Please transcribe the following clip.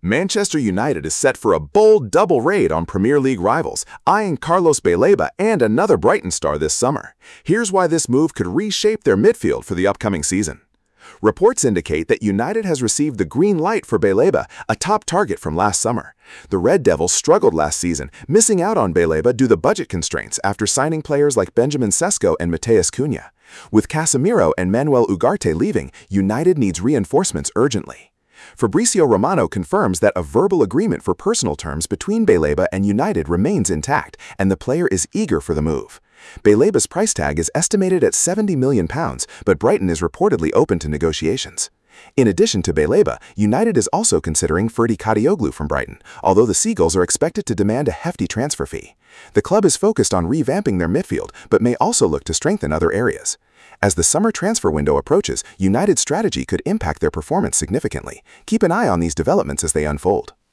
Manchester United is set for a bold double raid on Premier League rivals, eyeing Carlos Baleba and another Brighton star this summer. Here's why this move could reshape their midfield for the upcoming season. Reports indicate that United has received the green light for Baleba, a top target from last summer. The Red Devils struggled last season, missing out on Baleba due to budget constraints after signing players like Benjamin Sesko and Matheus Cunha. With Casemiro and Manuel Ugarte leaving, United needs reinforcements urgently. Fabrizio Romano confirms that a verbal agreement for personal terms between Baleba and United remains intact, and the player is eager for the move. Baleba's price tag is estimated at £70 million, but Brighton is reportedly open to negotiations. In addition to Baleba, United is also considering Ferdi Kadioglu from Brighton, although the Seagulls are expected to demand a hefty transfer fee. The club is focused on revamping their midfield, but may also look to strengthen other areas. As the summer transfer window approaches, United's strategy could impact their performance significantly. Keep an eye on these developments as they unfold.